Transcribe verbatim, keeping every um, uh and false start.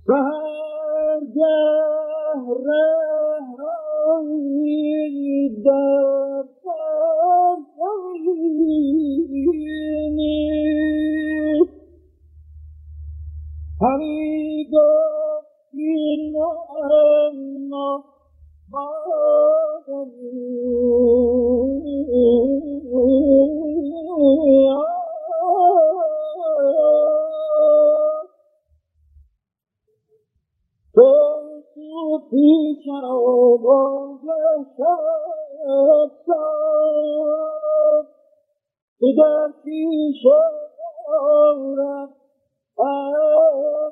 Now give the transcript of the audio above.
سحرگه رهایی در سرزمینی همی گفتی نه پیش آواز شد که در پیش آرد